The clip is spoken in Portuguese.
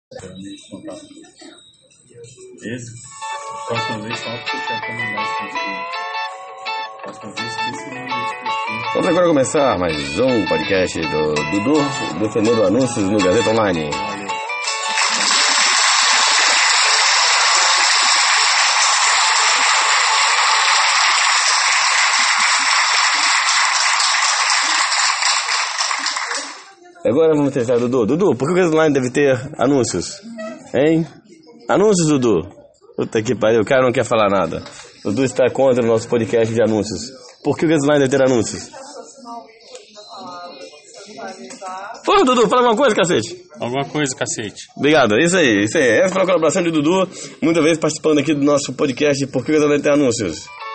Esse? Próxima vez só puxar pra mandar esse textinho. Próxima vez esqueci o nome desse textinho. Vamos agora começar mais um podcast do Dudu defendendo anúncios no Gazeta Online. Agora vamos testar, Dudu. Dudu, por que o Gazeta Online deve ter anúncios? Hein? Anúncios, Dudu? Puta que pariu, o cara não quer falar nada. Dudu está contra o nosso podcast de anúncios. Por que o Gazeta Online deve ter anúncios? Porra, Dudu, fala alguma coisa, cacete. Alguma coisa, cacete. Obrigado, isso aí. Essa foi a colaboração de Dudu, muitas vezes participando aqui do nosso podcast Por que o Gazeta Online tem anúncios.